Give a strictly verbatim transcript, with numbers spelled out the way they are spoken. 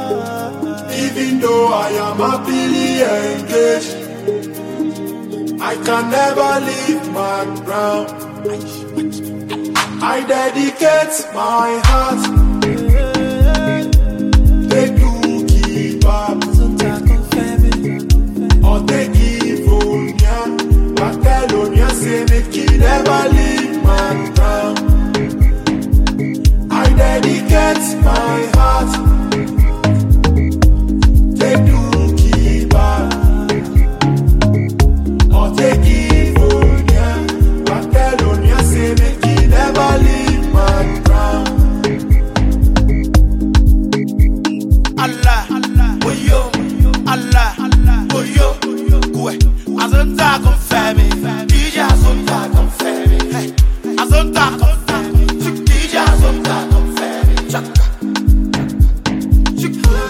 Even though I am happily engaged, I can never leave my ground. I dedicate my heart. They do keep up. Or they give on ya. But tell on ya say make you never leave my ground. I dedicate my heart. They do keep up. Or they give on ya. But tell on ya say make you never leave my ground. Allah, Oyo, Allah, Oyo, Kwe, Azonta confirme, D J Azonta confirme, Azonta confirme, D J Azonta confirme, Chaka, Chaka.